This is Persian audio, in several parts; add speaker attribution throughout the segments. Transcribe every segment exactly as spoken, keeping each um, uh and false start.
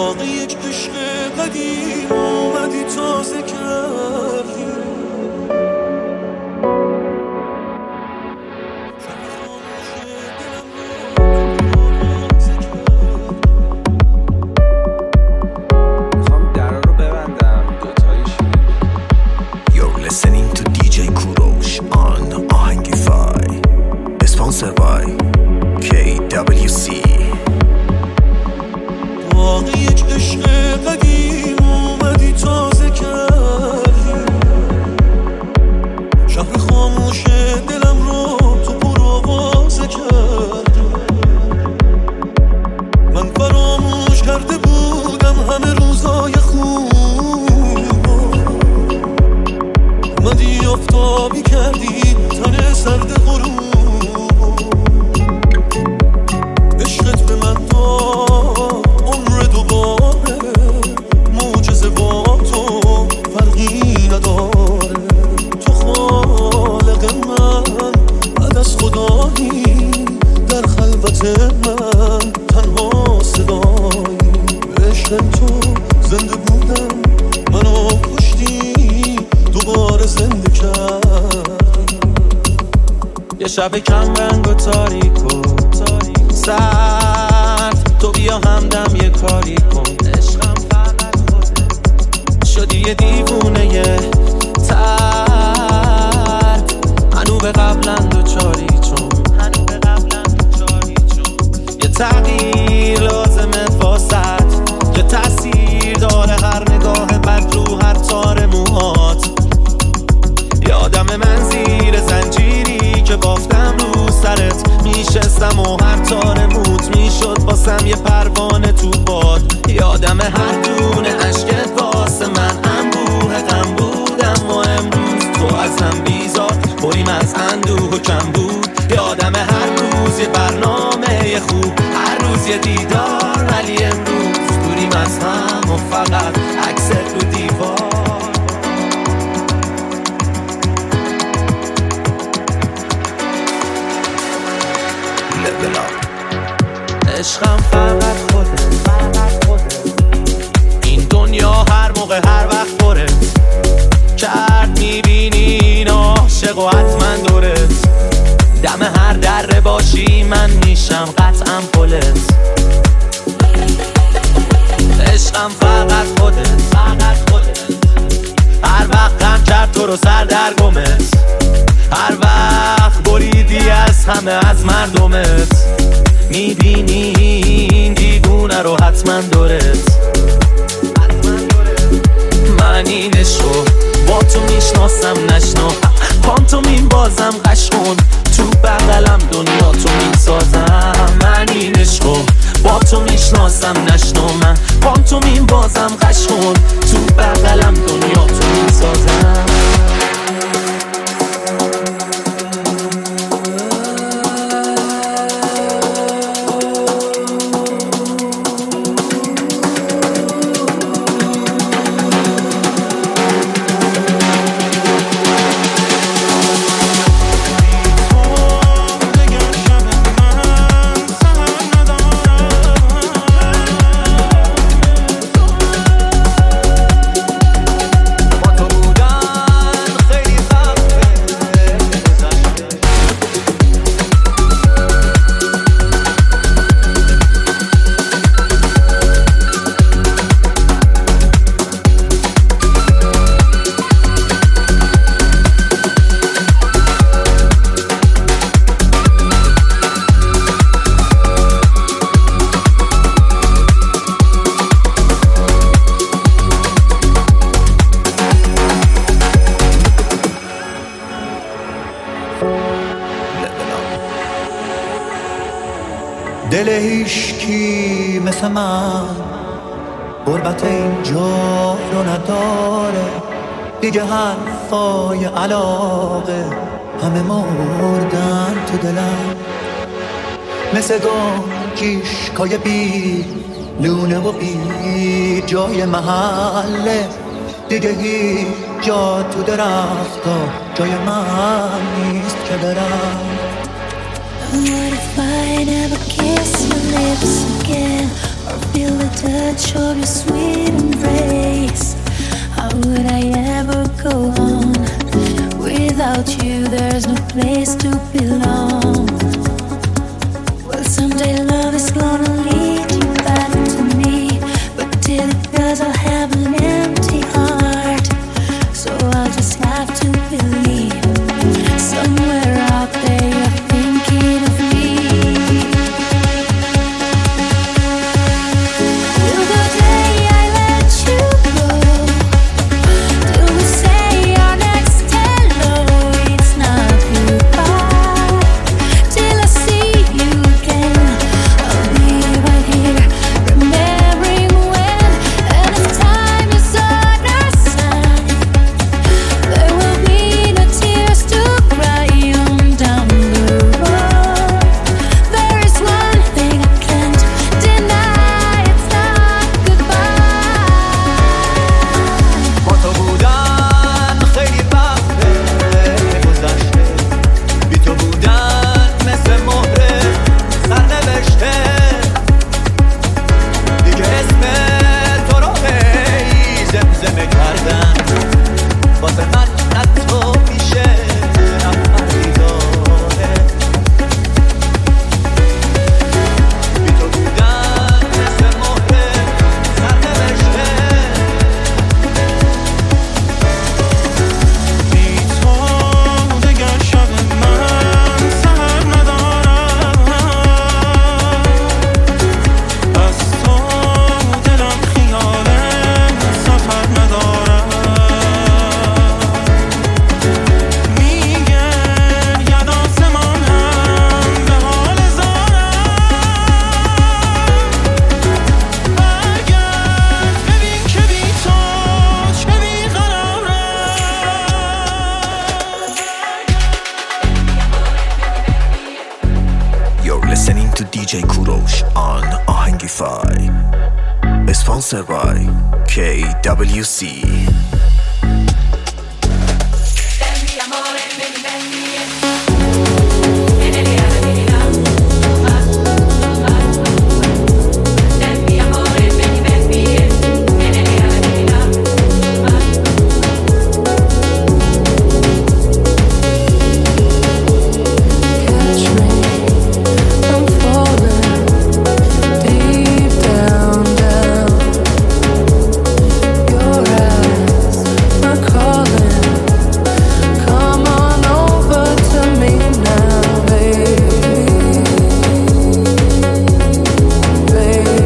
Speaker 1: باقی یک عشق قدیم اومدی تازه کردی.
Speaker 2: Listening to دی جی Kurosh on Ahangify, sponsored by کی دبلیو سی.
Speaker 1: باقی یک عشق قدیم اومدی تازه کردی. شهر خاموش دلم رو تو پرآوازه کردی. من فراموش کرده بودم همه روزای خوب. اومدی آفتابی کردی تن سرد غروب. عشقت به من داد عمر دوباره، معجزه با تو فرقی نداره. تو خالق من بعد از خدایی، در خلوت من تنها صدایی. به عشق تو زنده بودم، منو کشتی دوباره زنده کردی.
Speaker 3: یه شب کم رنگ و تاریک و سرد، تو بیا همدم یه کاری کن. عشقم فقط خودت شدی یه دیوونه یه ترد. هنو به قبلند و چاری چون یه تغییر لازمه واسد. یه تأثیر داره هر نگاه بد رو هر تار موهات. یادم من زیر زنجیری که بافتم رو سرت میشستم و هر تار موت میشد باسم یه پروانه تو باد. یادم هر دونه عشقت واسه من انبوه غم بودم و امروز تو از هم بیزار بریم از اندوه و کم بود. یادم هر روز یه برنامه خوب، هر روز یه دیدار، ولی امروز دوریم از هم و فقط عکست رو دیوار. عشقم فقط خودت، این دنیا هر موقع هر وقت پره کرد میبینی این عاشق و حتما دورت. دم هر دره باشی من میشم قطعا پلت. عشقم فقط خودت، فقط خودت. هر وقت غم کرد تو رو سر در گمت، هر وقت بریدی از همه از مردمت. میبینی این دیوونه رو حتما دورت. من این عشقو با تو میشناسم نشنا، پانتومین بازم قشقون تو بغلم دنیا تو میسازم. من این عشقو با تو میشناسم نشنا، من پانتومین بازم قشقون تو بغلم دنیا تو میسازم.
Speaker 4: دل هیشکی مثل من غربت اینجا رو نداره دیگه. حرفای علاقه همه مردن تو دلم، مثل گنجیشکای بی لونه و بی جای محله. دیگه هیچ جا تو درختا جای من نیست که برم.
Speaker 5: What if I never kiss your lips again, or feel the touch touch of your sweet embrace. How would I ever go on? Without you, there's no place to belong. Well, someday love is gonna lead you back to me, but till it does, I'll have an empty heart. So I'll just have to believe somewhere out there you're thinking of me. Till the day I let you go, till we say our next hello, it's not goodbye. Till I see you again, I'll be right here, remembering when. And if time is on our side, there will be no tears to cry on down the road. There is one thing I can't deny, it's not goodbye.
Speaker 4: با تو بودن خیلی وقته گذشته، بی تو بودن مثل مهره سرنوشته. دیگه اسم تو رو هی زمزمه کردن، واسه من نه تو میشه نه فریداده. بی تو بودن مثل مهره سرنوشته.
Speaker 1: بی تو دگر شب من سحر ندارم، از تو دلم خیال سفر ندارم. میگن ید آسمان هم به حال زارم، برگرد ببین که بی تو چه بیقرارم.
Speaker 2: You're listening to D J Kurosh on Ahangify. Sponsored by K W C.
Speaker 5: Catch me, I'm falling deep down, down. Your eyes are calling. Come on over to me now, baby, baby,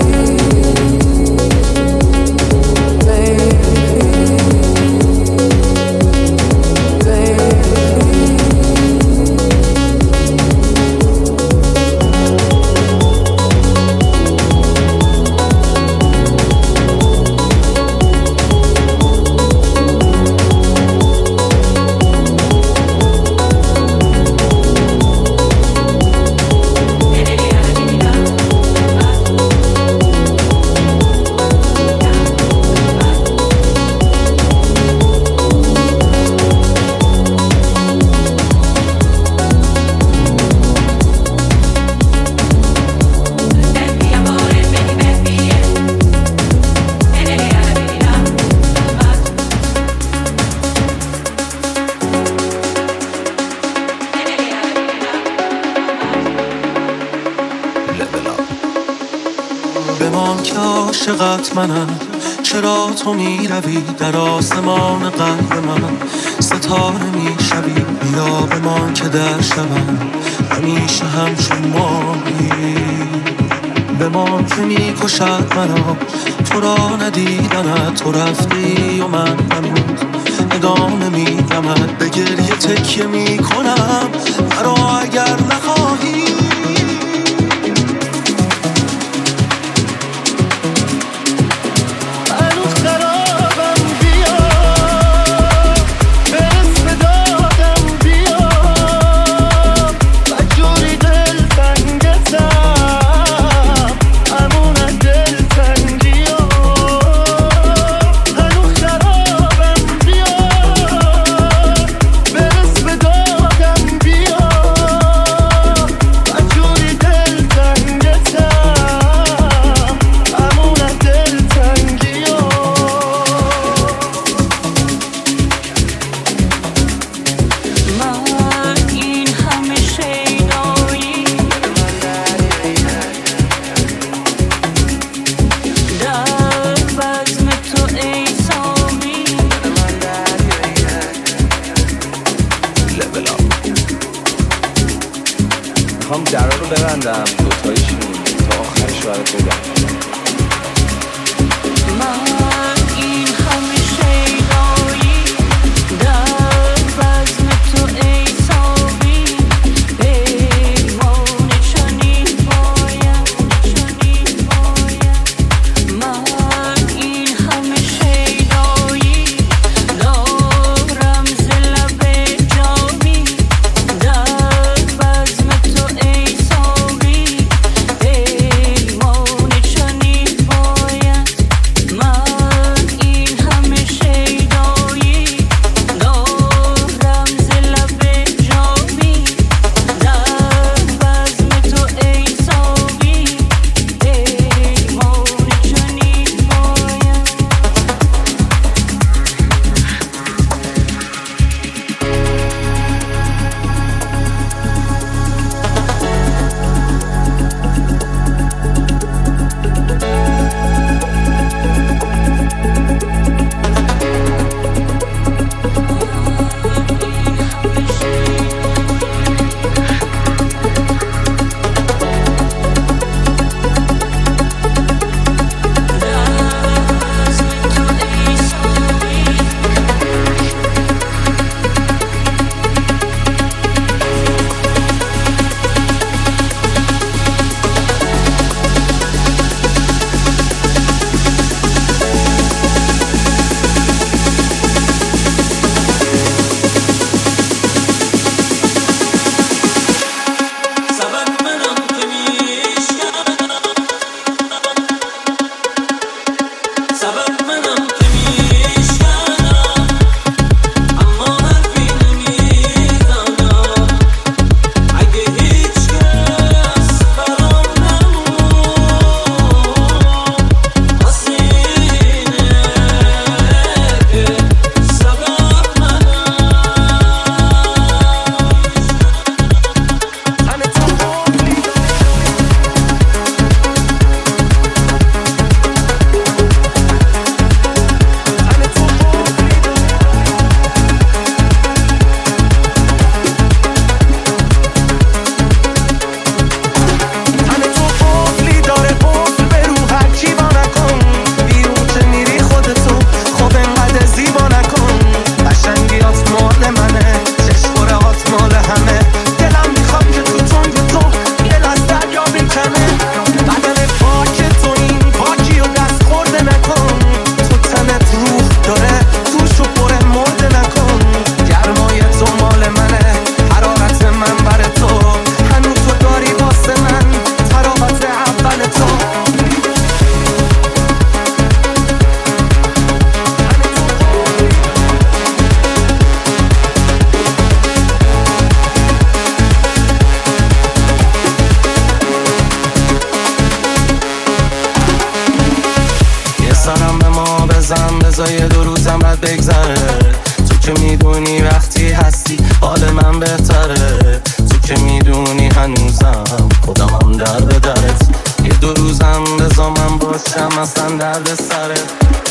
Speaker 5: baby, baby.
Speaker 1: بمان که عاشقت منم، چرا تو میروی در آسمان قلب من، ستاره میشوی. بیا بمان که در شبم همیشه همچون ماهی. بمان که میکشد مرا تو را ندیدنت، تو رفتی و من هنوز ادامه میدمت. به گریه تکیه میکنم مرا اگر نخواهی. هنوز خرابم، بیا برس به دادم، بیا بجوری دل تنگتم، همون از دل تنگی ها. هنوز خرابم، بیا برس به دادم، بیا
Speaker 6: ببندم دوتاییشون تا آخرش برات بگم.
Speaker 1: روزای دو روزم رد بگذره، تو که میدونی وقتی هستی حال من بهتره، تو که میدونی هنوزم خودمم در به درت، یه دو روزم بذار من باشم اصلا درد سره.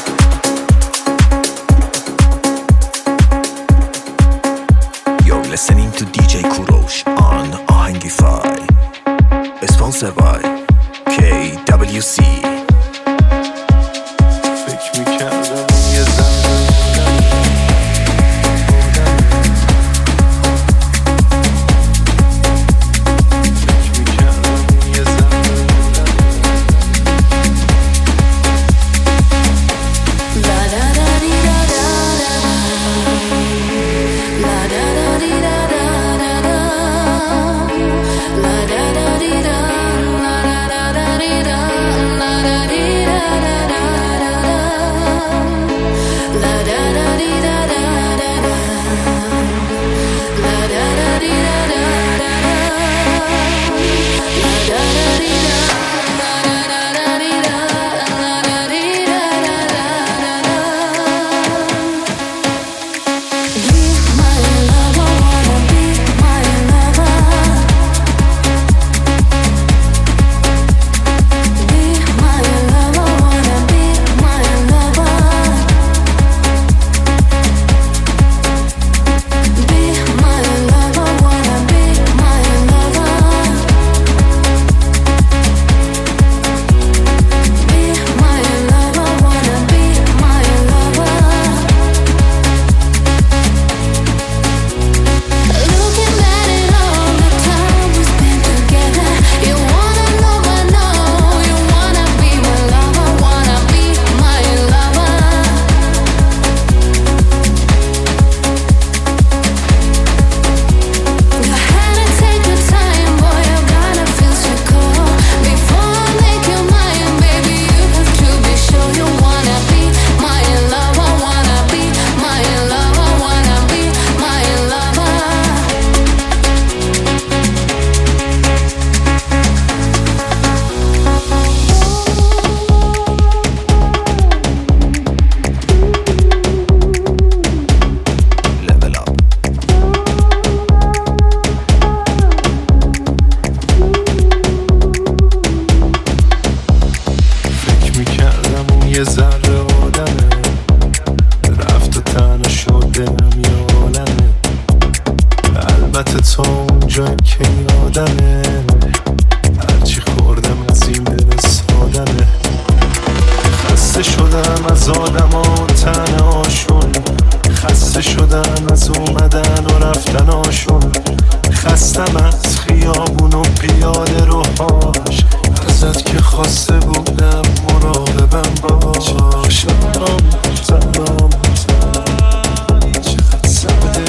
Speaker 2: You're listening to دی جی Kurosh on Ahangify, sponsored by کی دبلیو سی.
Speaker 1: فکر میکردم یه زن
Speaker 5: La
Speaker 1: یه ذره آدمه، رفت و تنها شد دلم یه عالمه. البته تا اونجایی که این آدمه، هرچی خوردم از این دل سادمه. خسته شدم از آدم ها تنهاشون، خسته شدم از اومدن و رفتناشون. خستم از خیابون و پیاده روهاش، ازت که خواسته بودم مراقبم باش. تنام تنام تنام چقدر سبده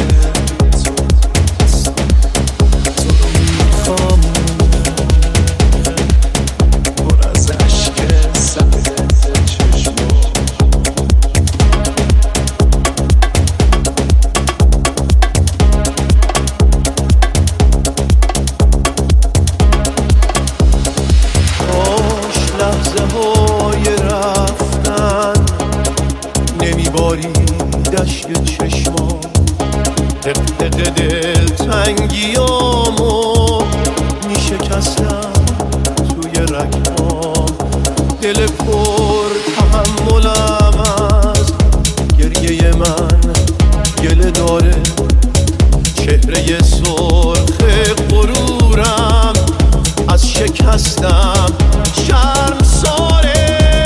Speaker 1: تو رو میخوام، پر از عشق سبده چشمو. لحظه های رفتن نمیباریدش یه چشما، دق دل تنگیامو میشکستم توی رگام. دل پر تحملم از گریه من گله داره، چهره سرخ غرورم از شکستم شرم ساره.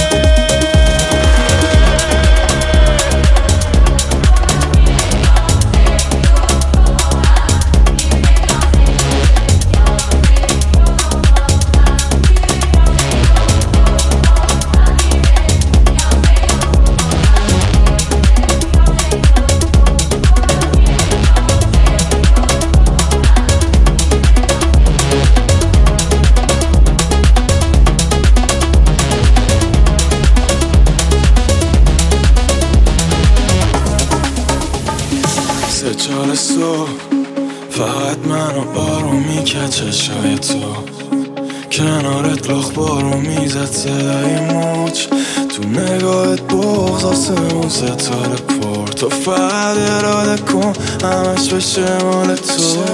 Speaker 1: چال صبح فقط منو آروم میکرد چشای تو، کنارت لخ بارو میزد صدای موج، تو نگاهت بغض آسمون ستاره پر. تو فقط اراده کن همش بشه مال تو،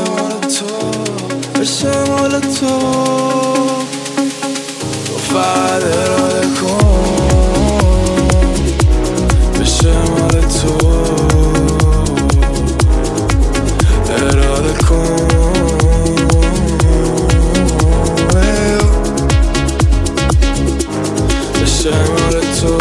Speaker 1: بشه مال تو. تو فقط اراده کن بشه مال تو، اراده کن بشه مال تو.